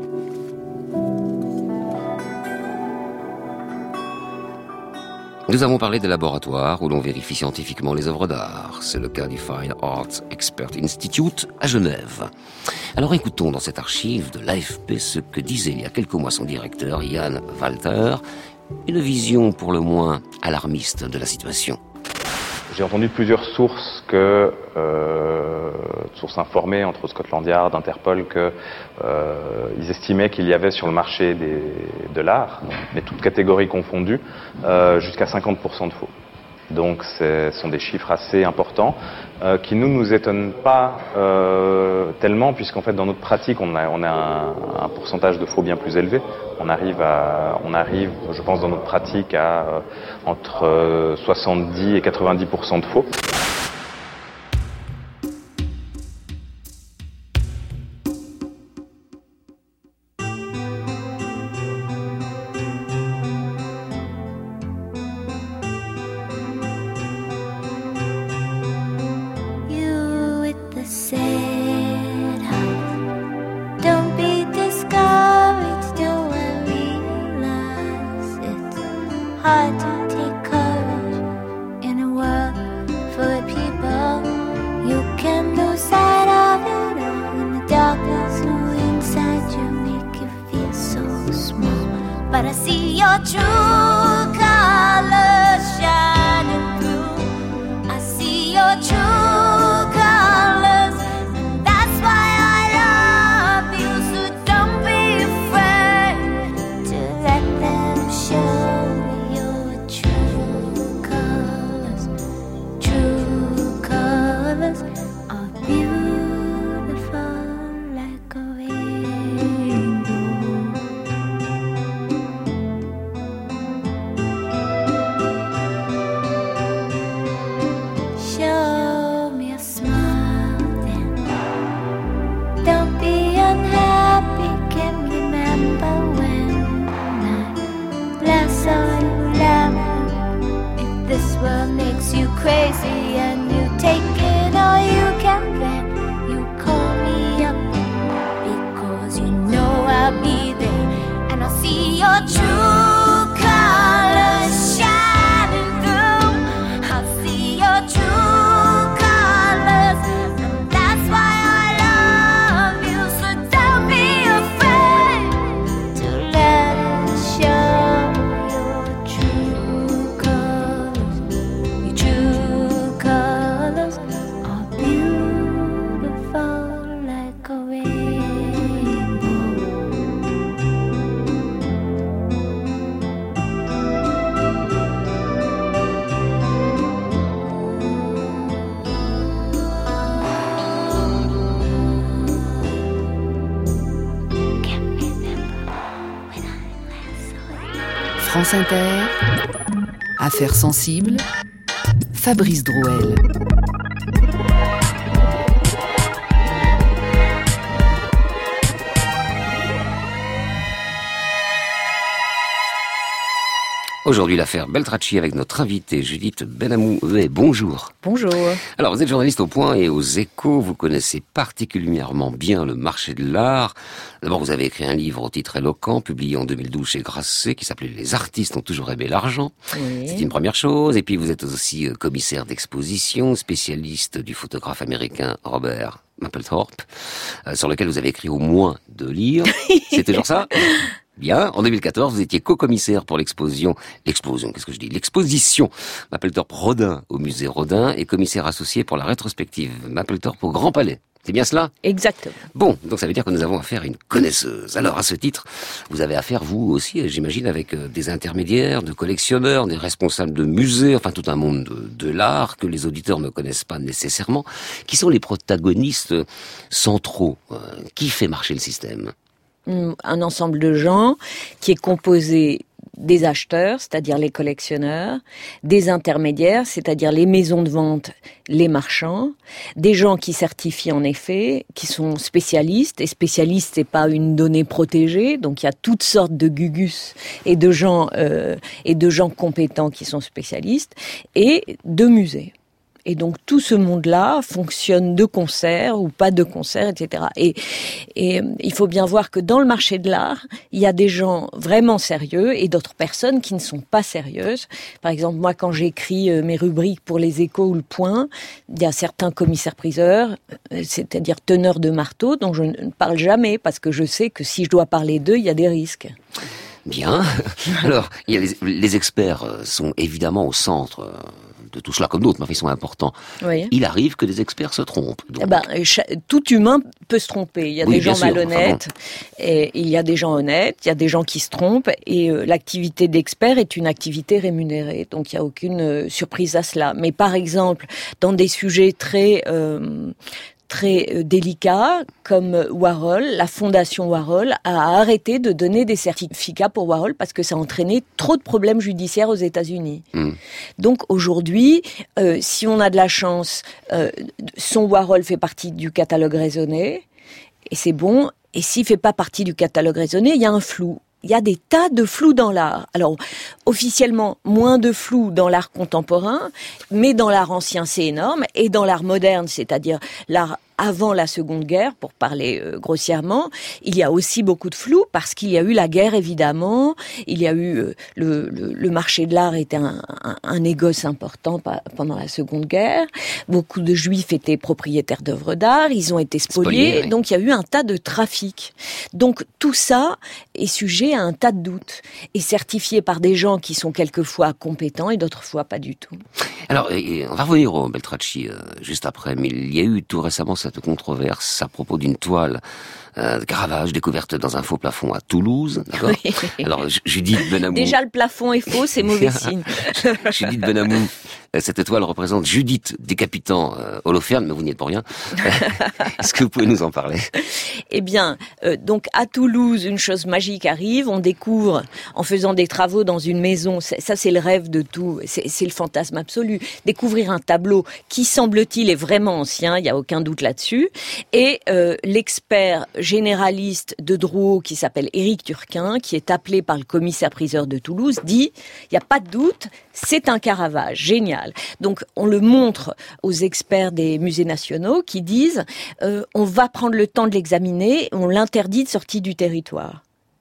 A: Nous avons parlé des laboratoires où l'on vérifie scientifiquement les œuvres d'art. C'est le cas du Fine Arts Expert Institute à Genève. Alors écoutons dans cette archive de l'AFP ce que disait il y a quelques mois son directeur, Jan Walter, une vision pour le moins alarmiste de la situation.
L: J'ai entendu de plusieurs sources sources informées entre Scotland Yard, Interpol, ils estimaient qu'il y avait sur le marché de l'art, mais toutes catégories confondues, jusqu'à 50% de faux. Donc ce sont des chiffres assez importants qui nous étonnent pas tellement, puisqu'en fait dans notre pratique on a un pourcentage de faux bien plus élevé. On arrive, je pense, dans notre pratique à entre 70 et 90% de faux.
B: France Inter, Affaires sensibles, Fabrice Drouel.
A: Aujourd'hui, l'affaire Beltracchi avec notre invitée Judith Benamou. Bonjour.
M: Bonjour.
A: Alors, vous êtes journaliste au Point et aux Échos. Vous connaissez particulièrement bien le marché de l'art. D'abord, vous avez écrit un livre au titre éloquent, publié en 2012 chez Grasset, qui s'appelait « Les artistes ont toujours aimé l'argent ».
M: Oui.
A: C'est une première chose. Et puis, vous êtes aussi commissaire d'exposition, spécialiste du photographe américain Robert Mapplethorpe, sur lequel vous avez écrit au moins 2 livres. C'est toujours ça ? Bien. En 2014, vous étiez co-commissaire pour l'exposition Mapplethorpe Rodin au musée Rodin et commissaire associé pour la rétrospective Mapplethorpe au Grand Palais. C'est bien cela ?
M: Exactement.
A: Bon, donc ça veut dire que nous avons affaire à une connaisseuse. Alors, à ce titre, vous avez affaire, vous aussi, j'imagine, avec des intermédiaires, de collectionneurs, des responsables de musées, enfin tout un monde de l'art que les auditeurs ne connaissent pas nécessairement. Qui sont les protagonistes centraux ? Qui fait marcher le système ?
M: Un ensemble de gens qui est composé des acheteurs, c'est-à-dire les collectionneurs, des intermédiaires, c'est-à-dire les maisons de vente, les marchands, des gens qui certifient en effet, qui sont spécialistes, et spécialistes c'est pas une donnée protégée, donc il y a toutes sortes de gugus et de gens compétents qui sont spécialistes, et de musées. Et donc tout ce monde-là fonctionne de concert ou pas de concert, etc. Et il faut bien voir que dans le marché de l'art, il y a des gens vraiment sérieux et d'autres personnes qui ne sont pas sérieuses. Par exemple, moi, quand j'écris mes rubriques pour les Échos ou le Point, il y a certains commissaires-priseurs, c'est-à-dire teneurs de marteau, dont je ne parle jamais parce que je sais que si je dois parler d'eux, il y a des risques.
A: Bien. Alors, il y a les experts sont évidemment au centre de tout cela, comme d'autres, mais ils sont importants.
M: Oui.
A: Il arrive que des experts se trompent. Donc.
M: Tout humain peut se tromper. Il y a des gens malhonnêtes,
A: enfin,
M: et il y a des gens honnêtes, il y a des gens qui se trompent, et l'activité d'expert est une activité rémunérée. Donc il n'y a aucune surprise à cela. Mais par exemple, dans des sujets très délicat, comme Warhol, la fondation Warhol a arrêté de donner des certificats pour Warhol parce que ça entraînait trop de problèmes judiciaires aux États-Unis. Donc aujourd'hui, si on a de la chance, son Warhol fait partie du catalogue raisonné, et c'est bon, et s'il fait pas partie du catalogue raisonné, il y a un flou. Il y a des tas de flous dans l'art. Alors, officiellement, moins de flous dans l'art contemporain, mais dans l'art ancien, c'est énorme. Et dans l'art moderne, c'est-à-dire l'art avant la Seconde Guerre, pour parler grossièrement, il y a aussi beaucoup de flou parce qu'il y a eu la guerre, évidemment. Il y a eu le marché de l'art était un négoce important pendant la Seconde Guerre. Beaucoup de Juifs étaient propriétaires d'œuvres d'art. Ils ont été spoliés. Oui. Donc, il y a eu un tas de trafic. Donc, tout ça est sujet à un tas de doutes et certifié par des gens qui sont quelquefois compétents et d'autres fois pas du tout.
A: Alors, on va revenir au Beltracchi juste après, mais il y a eu tout récemment cette controverse à propos d'une toile de Caravage découverte dans un faux plafond à Toulouse, d'accord ?
M: Oui.
A: Alors, Judith Benamou...
M: Déjà, le plafond est faux, c'est mauvais signe.
A: Judith Benamou, cette toile représente Judith décapitant Holoferne, mais vous n'y êtes pour rien. Est-ce que vous pouvez nous en parler ?
M: Eh bien, donc à Toulouse, une chose magique arrive, on découvre, en faisant des travaux dans une maison, ça c'est le rêve de tout, c'est le fantasme absolu, découvrir un tableau qui, semble-t-il, est vraiment ancien, il n'y a aucun doute là-dessus, et l'expert généraliste de Drouot, qui s'appelle Éric Turquin, qui est appelé par le commissaire-priseur de Toulouse, dit, il n'y a pas de doute, c'est un Caravage, génial. Donc on le montre aux experts des musées nationaux qui disent on va prendre le temps de l'examiner, on l'interdit de sortie du territoire.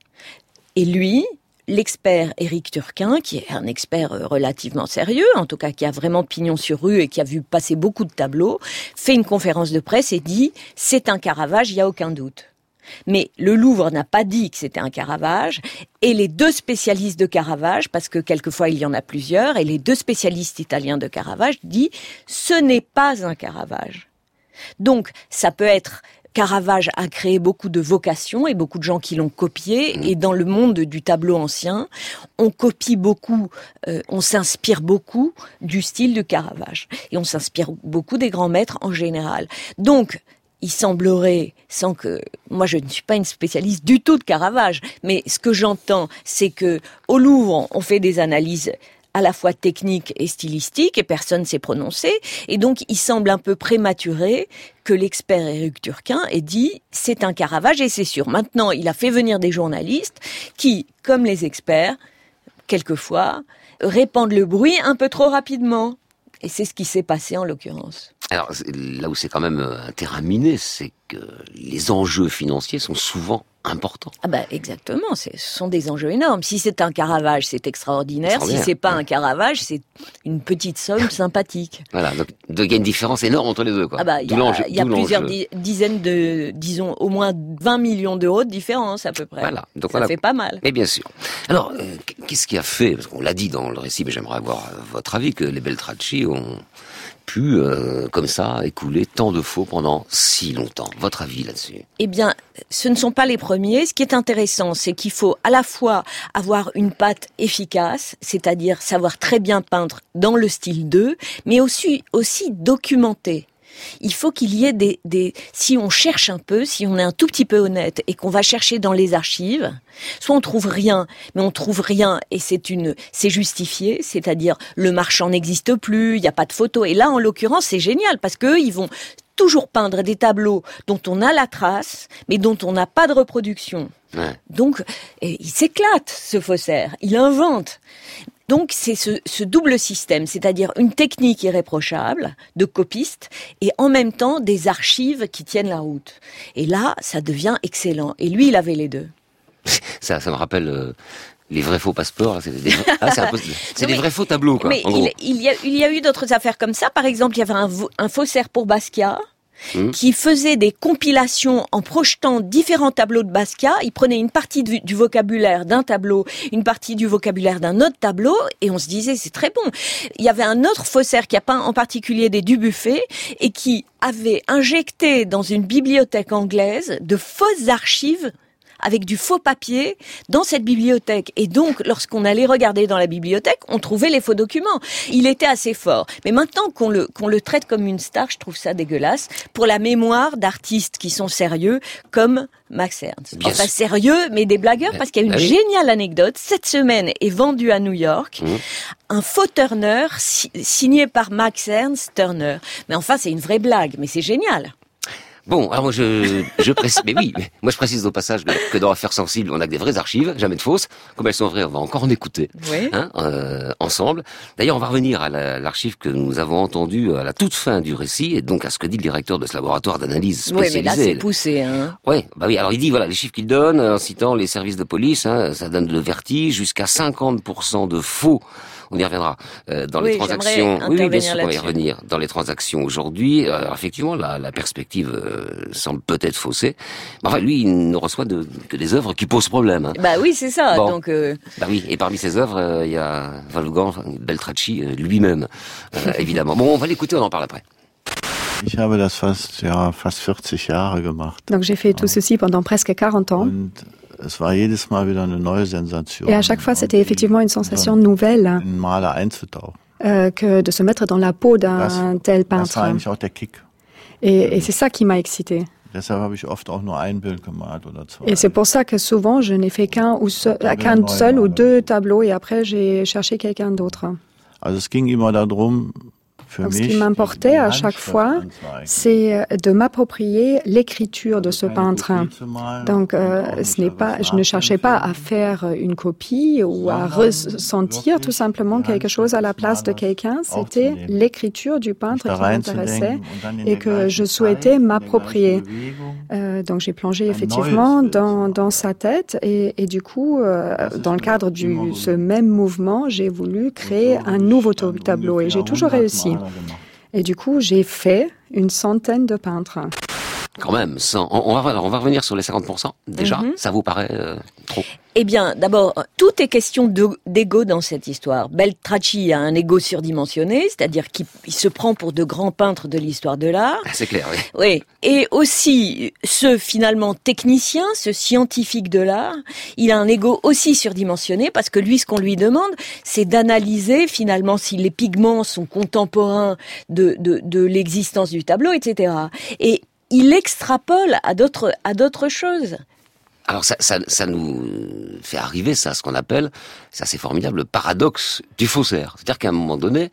M: Et lui, l'expert Éric Turquin, qui est un expert relativement sérieux, en tout cas qui a vraiment pignon sur rue et qui a vu passer beaucoup de tableaux, fait une conférence de presse et dit c'est un Caravage, il n'y a aucun doute. Mais le Louvre n'a pas dit que c'était un Caravage, et les deux spécialistes de Caravage, parce que quelquefois il y en a plusieurs, et les deux spécialistes italiens de Caravage disent ce n'est pas un Caravage. Donc ça peut être... Caravage a créé beaucoup de vocations et beaucoup de gens qui l'ont copié. Et dans le monde du tableau ancien, on copie beaucoup, on s'inspire beaucoup du style de Caravage. Et on s'inspire beaucoup des grands maîtres en général. Donc, il semblerait, sans que... Moi, je ne suis pas une spécialiste du tout de Caravage, mais ce que j'entends, c'est que au Louvre, on fait des analyses à la fois technique et stylistique, et personne s'est prononcé. Et donc, il semble un peu prématuré que l'expert Éric Turquin ait dit « c'est un Caravage » et c'est sûr. Maintenant, il a fait venir des journalistes qui, comme les experts, quelquefois, répandent le bruit un peu trop rapidement. Et c'est ce qui s'est passé en l'occurrence.
A: Alors, là où c'est quand même un terrain miné, c'est que les enjeux financiers sont souvent importants.
M: Ah bah exactement, ce sont des enjeux énormes. Si c'est un Caravage, c'est extraordinaire. Si c'est pas un Caravage, c'est une petite somme sympathique.
A: Voilà, donc il y a une différence énorme entre les deux, quoi.
M: Ah bah, il y a plusieurs dizaines disons, au moins 20 millions d'euros de différence à peu près.
A: Voilà, donc
M: ça fait pas mal.
A: Mais bien sûr. Alors, qu'est-ce qui a fait, parce qu'on l'a dit dans le récit, mais j'aimerais avoir votre avis, que les Beltracchi ont pu, comme ça, écouler tant de faux pendant si longtemps. Votre avis là-dessus?
M: Eh bien, ce ne sont pas les premiers. Ce qui est intéressant, c'est qu'il faut à la fois avoir une patte efficace, c'est-à-dire savoir très bien peindre dans le style 2, mais aussi documenter. Il faut qu'il y ait si on cherche un peu, si on est un tout petit peu honnête et qu'on va chercher dans les archives, soit on trouve rien, mais on trouve rien et c'est justifié, c'est-à-dire le marchand n'existe plus, il n'y a pas de photo. Et là, en l'occurrence, c'est génial parce qu'eux, ils vont toujours peindre des tableaux dont on a la trace, mais dont on n'a pas de reproduction. Ouais. Donc, il s'éclate, ce faussaire. Il invente. Donc, c'est ce double système, c'est-à-dire une technique irréprochable de copiste et en même temps des archives qui tiennent la route. Et là, ça devient excellent. Et lui, il avait les deux.
A: Ça me rappelle les vrais faux passeports. C'est des vrais faux tableaux, quoi.
M: Mais il y a eu d'autres affaires comme ça. Par exemple, il y avait un faussaire pour Basquiat qui faisait des compilations en projetant différents tableaux de Basquiat. Il prenait une partie du vocabulaire d'un tableau, une partie du vocabulaire d'un autre tableau, et on se disait, c'est très bon. Il y avait un autre faussaire qui a peint en particulier des Dubuffet, et qui avait injecté dans une bibliothèque anglaise de fausses archives avec du faux papier dans cette bibliothèque. Et donc, lorsqu'on allait regarder dans la bibliothèque, on trouvait les faux documents. Il était assez fort. Mais maintenant qu'on le traite comme une star, je trouve ça dégueulasse. Pour la mémoire d'artistes qui sont sérieux, comme Max Ernst. Enfin, sérieux, mais des blagueurs, parce qu'il y a une géniale anecdote. Cette semaine est vendu à New York un faux Turner signé par Max Ernst Turner. Mais enfin, c'est une vraie blague, mais c'est génial.
A: Bon, alors moi je précise, mais oui, moi je précise au passage que dans Affaires sensibles, on a que des vraies archives, jamais de fausses. Comme elles sont vraies, on va encore en écouter, ensemble. D'ailleurs, on va revenir à l'archive que nous avons entendue à la toute fin du récit, et donc à ce que dit le directeur de ce laboratoire d'analyse spécialisé.
M: Oui, mais là c'est poussé, hein.
A: Oui, bah oui. Alors il dit voilà les chiffres qu'il donne, en citant les services de police, ça donne le vertige, jusqu'à 50% de faux. On y reviendra dans les transactions. Oui, bien sûr qu'on va y revenir dans les transactions aujourd'hui. Effectivement, la perspective semble peut-être faussée. Mais enfin, lui, il ne reçoit que des œuvres qui posent problème. Hein.
M: Bah oui, c'est ça.
A: Bon.
M: Donc.
A: Bah oui. Et parmi ces œuvres, il y a Wolfgang Beltracchi lui-même, évidemment. Bon, on va l'écouter, on en parle après.
E: Ich habe das fast 40 Jahre gemacht.
F: Donc j'ai fait tout ceci pendant presque 40 ans.
E: Es war jedes Mal wieder eine neue Sensation.
F: Et à chaque fois, c'était effectivement une sensation nouvelle que de se mettre dans la peau d'un tel peintre.
E: Das war eigentlich auch der Kick.
F: Et c'est ça qui m'a excité.
E: Deshalb habe ich oft auch nur ein Bild gemalt oder zwei.
F: Et c'est pour ça que souvent, je n'ai fait qu'un seul ou deux tableaux et après, j'ai cherché quelqu'un d'autre.
E: Also es ging immer darum,
F: Donc, ce qui m'importait à chaque fois, c'est de m'approprier l'écriture de ce peintre. Donc, je ne cherchais pas à faire une copie ou à ressentir tout simplement quelque chose à la place de quelqu'un. C'était l'écriture du peintre qui m'intéressait et que je souhaitais m'approprier. Donc, j'ai plongé effectivement dans sa tête et du coup, dans le cadre de ce même mouvement, j'ai voulu créer un nouveau tableau et j'ai toujours réussi. Et du coup, j'ai fait une centaine de peintres.
A: Quand même, on va revenir sur les 50%. Déjà, ça vous paraît trop?
M: Eh bien, d'abord, tout est question d'ego dans cette histoire. Beltracchi a un ego surdimensionné, c'est-à-dire qu'il se prend pour de grands peintres de l'histoire de l'art.
A: C'est clair, oui.
M: Oui. Et aussi, ce finalement technicien, ce scientifique de l'art, il a un ego aussi surdimensionné parce que lui, ce qu'on lui demande, c'est d'analyser finalement si les pigments sont contemporains de l'existence du tableau, etc. Et il extrapole à d'autres choses.
A: Alors ça nous fait arriver, ça, ce qu'on appelle, ça c'est formidable, le paradoxe du faussaire. C'est-à-dire qu'à un moment donné,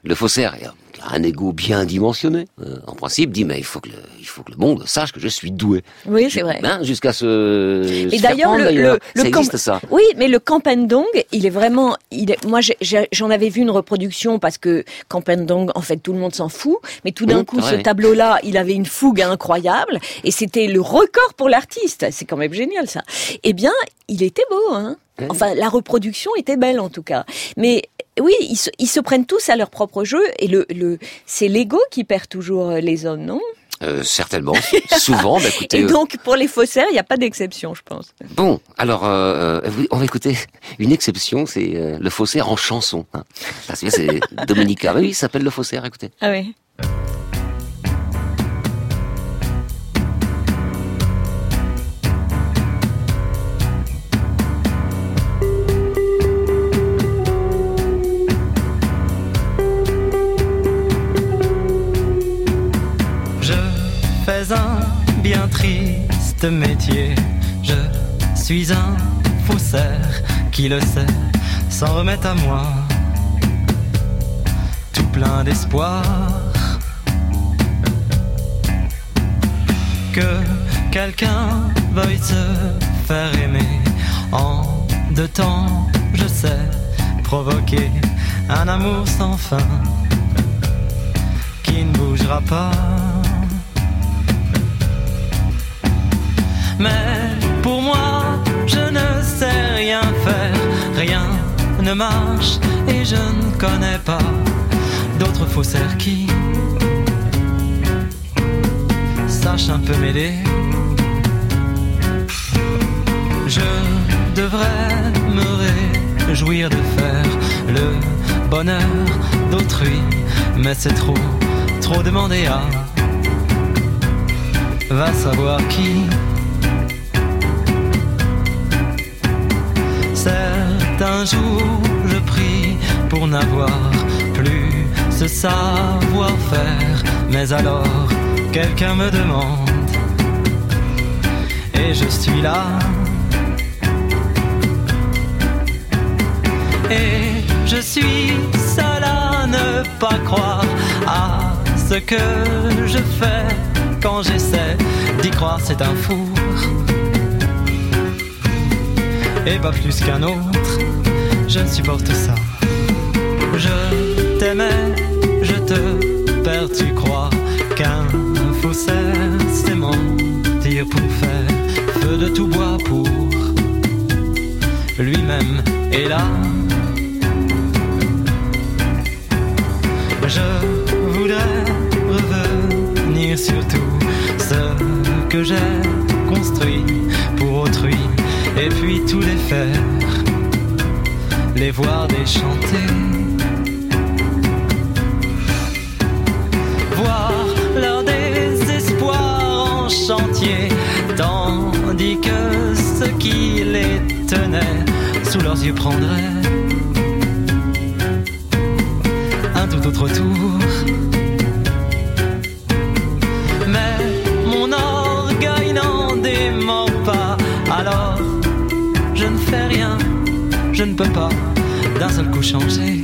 A: Le faussaire a un ego bien dimensionné. En principe, dit mais il faut que le monde sache que je suis doué.
M: Oui, c'est vrai.
A: Jusqu'à se.
M: Et d'ailleurs,
A: ça existe ça.
M: Oui, mais le Campendong, il est vraiment. Moi, j'en avais vu une reproduction parce que Campendong, en fait, tout le monde s'en fout. Mais tout d'un coup, ce tableau-là, il avait une fougue incroyable et c'était le record pour l'artiste. C'est quand même génial ça. Eh bien, il était beau, hein. Enfin, la reproduction était belle en tout cas. Mais oui, ils se prennent tous à leur propre jeu et c'est l'ego qui perd toujours les hommes, non ?
A: Certainement, souvent. Écoutez,
M: et donc, pour les faussaires, il n'y a pas d'exception, je pense.
A: Bon, alors, on va écouter une exception, c'est le faussaire en chanson. Hein. C'est Dominica. Oui, il s'appelle le faussaire, écoutez.
M: Ah oui.
N: Un bien triste métier, je suis un faussaire qui le sait, s'en remet à moi, tout plein d'espoir, que quelqu'un veuille se faire aimer. En 2 temps, je sais provoquer un amour sans fin qui ne bougera pas. Mais pour moi, je ne sais rien faire, rien ne marche et je ne connais pas d'autres faussaires qui sachent un peu m'aider. Je devrais me réjouir de faire le bonheur d'autrui, mais c'est trop demandé à va savoir qui. Certains jours je prie pour n'avoir plus ce savoir-faire, mais alors quelqu'un me demande et je suis là. Et je suis seul à ne pas croire à ce que je fais. Quand j'essaie d'y croire, c'est un four et pas plus qu'un autre, je ne supporte ça. Je t'aimais, je te perds, tu crois qu'un faussaire c'est mentir pour faire feu de tout bois pour lui-même. Et là, je voudrais revenir sur tout ce que j'ai construit pour autrui. Et puis tous les faire, les voir déchanter, voir leur désespoir en chantier, tandis que ceux qui les tenaient sous leurs yeux prendraient un tout autre tour. Mais mon orgueil n'en dément pas, alors je ne fais rien, je ne peux pas d'un seul coup changer.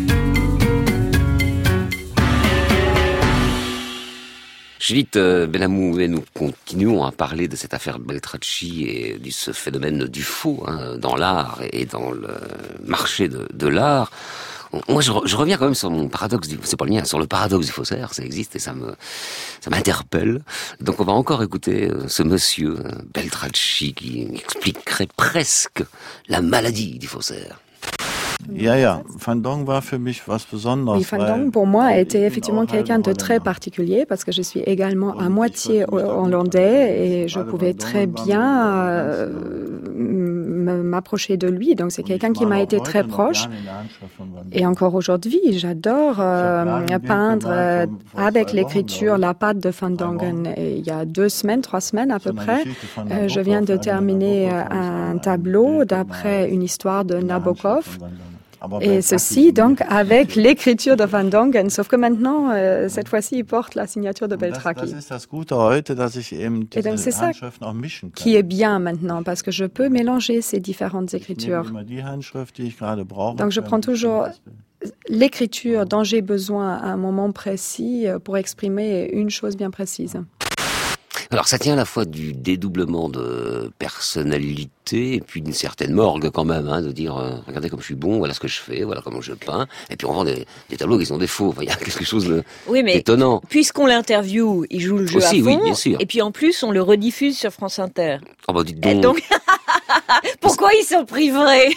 A: Juliette Benamou, et nous continuons à parler de cette affaire Beltracchi et de ce phénomène du faux dans l'art et dans le marché de l'art. Moi, je reviens quand même sur mon paradoxe, c'est pas le mien, sur le paradoxe du faussaire, ça existe et ça m'interpelle. Donc on va encore écouter ce monsieur Beltracchi qui expliquerait presque la maladie du faussaire.
E: Van Dongen war für mich was Besonderes.
F: Oui, Van Dongen pour moi a été effectivement quelqu'un de très particulier parce que je suis également à moitié hollandais et je pouvais très bien m'approcher de lui. Donc c'est quelqu'un qui m'a été très proche. Et encore aujourd'hui, j'adore peindre avec l'écriture la patte de Van Dongen. Et il y a 3 semaines à peu près, je viens de terminer un tableau d'après une histoire de Nabokov. Et ceci, donc, avec l'écriture de Van Dongen, sauf que maintenant, cette fois-ci, il porte la signature de Beltracchi. Et donc, c'est ça qui est bien maintenant, parce que je peux mélanger ces différentes écritures. Donc, je prends toujours l'écriture dont j'ai besoin à un moment précis pour exprimer une chose bien précise.
A: Alors ça tient à la fois du dédoublement de personnalité et puis d'une certaine morgue quand même, de dire regardez comme je suis bon, voilà ce que je fais, voilà comment je peins, et puis on vend des tableaux qui sont des faux. Enfin, il y a quelque chose d'étonnant.
M: Puisqu'on l'interviewe, il joue le jeu
A: aussi,
M: à fond,
A: oui, bien sûr.
M: Et puis en plus on le rediffuse sur France Inter.
A: Oh bah dites donc.
M: Et donc pourquoi ils s'en priveraient?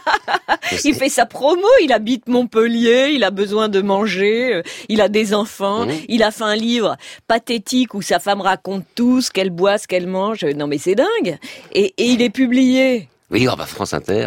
M: Il fait sa promo, il habite Montpellier, il a besoin de manger, il a des enfants, il a fait un livre pathétique où sa femme raconte tout, ce qu'elle boit, ce qu'elle mange. Non mais c'est dingue. Et il est publié.
A: Oui, France Inter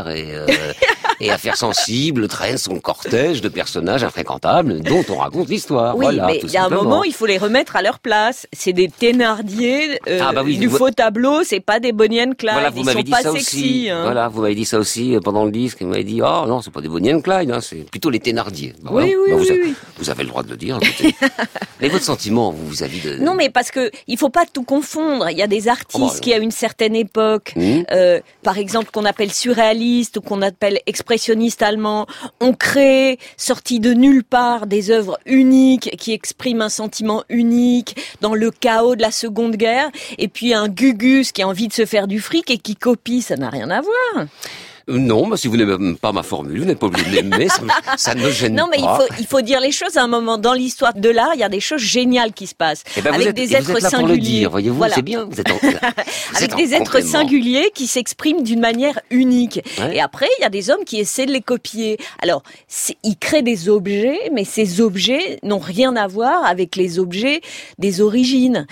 A: et Affaires sensibles traîne son cortège de personnages infréquentables dont on raconte l'histoire.
M: Oui,
A: voilà,
M: mais il y a un moment, il faut les remettre à leur place. C'est des Thénardier du faux tableau, c'est pas des Bonnie and Clyde.
A: Voilà, vous
M: ils
A: m'avez
M: sont
A: dit
M: pas
A: ça
M: sexy.
A: aussi. Voilà, vous m'avez dit ça aussi pendant le disque. Vous m'avez dit, oh non, c'est pas des Bonnie and Clyde, c'est plutôt les Thénardier.
M: Oui.
A: Vous avez le droit de le dire. Mais votre sentiment, vis-à-vis de...
M: Non, mais parce que il faut pas tout confondre. Il y a des artistes qui, à une certaine époque, par exemple, qu'on appelle surréalistes ou qu'on appelle expressionnistes allemands, ont créé, sortis de nulle part, des œuvres uniques qui expriment un sentiment unique dans le chaos de la Seconde Guerre. Et puis un Gugus qui a envie de se faire du fric et qui copie, ça n'a rien à voir.
A: Non, mais si vous n'aimez pas ma formule, vous n'êtes pas obligé de l'aimer, ça ne me gêne pas.
M: Non, mais il faut dire les choses à un moment. Dans l'histoire de l'art, il y a des choses géniales qui se passent.
A: Avec des êtres singuliers. Pour le dire, voyez-vous, voilà. C'est bien.
M: Avec des êtres singuliers qui s'expriment d'une manière unique. Ouais. Et après, il y a des hommes qui essaient de les copier. Alors, ils créent des objets, mais ces objets n'ont rien à voir avec les objets des origines.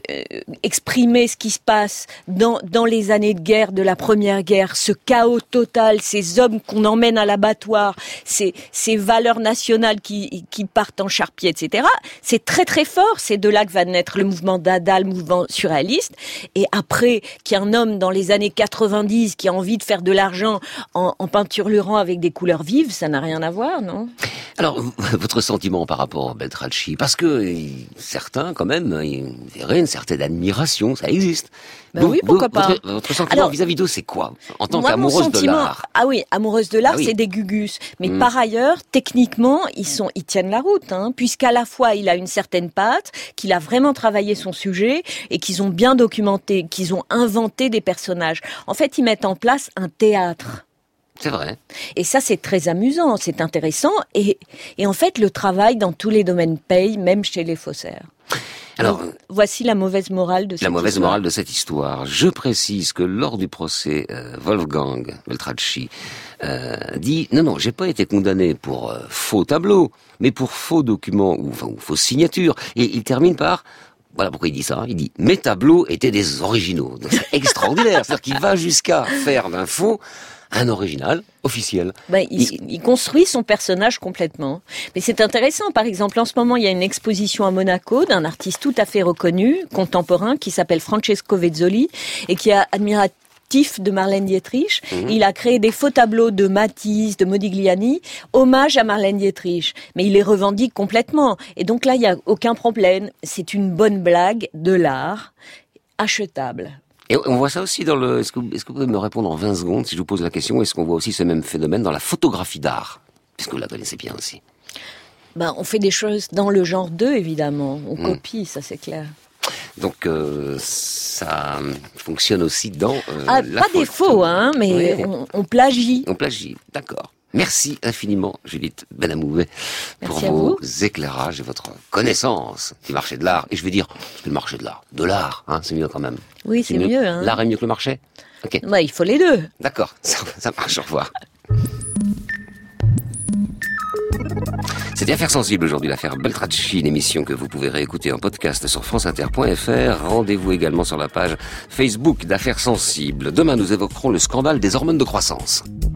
M: Exprimer ce qui se passe dans les années de guerre, de la Première Guerre, ce chaos total, ces hommes qu'on emmène à l'abattoir, ces valeurs nationales qui partent en charpier, etc. C'est très très fort. C'est de là que va naître le mouvement Dada, le mouvement surréaliste. Et après, qu'il y a un homme dans les années 90 qui a envie de faire de l'argent en peinturlurant avec des couleurs vives, ça n'a rien à voir, non?
A: Alors, votre sentiment par rapport à Beltracchi, parce que certains, quand même, ils verraient une certaine admiration, ça existe.
M: Ben oui, pourquoi pas.
A: Votre sentiment vis-à-vis d'eux, c'est quoi? En tant qu'amoureuse de l'art.
M: Ah oui, amoureuse de l'art, c'est des Gugus. Mais par ailleurs, techniquement, ils tiennent la route, puisqu'à la fois, il a une certaine patte, qu'il a vraiment travaillé son sujet, et qu'ils ont bien documenté, qu'ils ont inventé des personnages. En fait, ils mettent en place un théâtre.
A: C'est vrai.
M: Et ça, c'est très amusant, c'est intéressant. Et en fait, le travail dans tous les domaines paye, même chez les faussaires. Alors, voici la mauvaise morale de cette histoire.
A: La mauvaise morale de cette histoire. Je précise que lors du procès, Wolfgang Beltracchi dit « Non, j'ai pas été condamné pour faux tableaux, mais pour faux documents ou fausses signatures. » Et il termine par... Voilà pourquoi il dit ça. Il dit « Mes tableaux étaient des originaux. » Donc c'est extraordinaire. C'est-à-dire qu'il va jusqu'à faire d'un faux un original officiel.
M: Il construit son personnage complètement. Mais c'est intéressant. Par exemple, en ce moment, il y a une exposition à Monaco d'un artiste tout à fait reconnu, contemporain, qui s'appelle Francesco Vezzoli et qui est admiratif de Marlène Dietrich. Il a créé des faux tableaux de Matisse, de Modigliani, hommage à Marlène Dietrich. Mais il les revendique complètement. Et donc là, il n'y a aucun problème. C'est une bonne blague de l'art, achetable.
A: Et on voit ça aussi dans le... Est-ce que vous pouvez me répondre en 20 secondes si je vous pose la question, est-ce qu'on voit aussi ce même phénomène dans la photographie d'art? Puisque vous la connaissez bien aussi.
M: On fait des choses dans le genre 2, évidemment. On copie, ça c'est clair.
A: Donc ça fonctionne aussi dans
M: la pas des faux, mais on plagie.
A: On plagie, d'accord. Merci infiniment, Juliette Benamouvé, pour vos éclairages et votre connaissance du marché de l'art. Et je vais dire, le marché de l'art, c'est mieux quand même.
M: Oui, c'est mieux.
A: L'art est mieux que le marché? Ok.
M: Il faut les deux.
A: D'accord, ça marche, au revoir. C'était Affaires sensibles aujourd'hui, l'affaire Beltracchi, une émission que vous pouvez réécouter en podcast sur franceinter.fr. Rendez-vous également sur la page Facebook d'Affaires sensibles. Demain, nous évoquerons le scandale des hormones de croissance.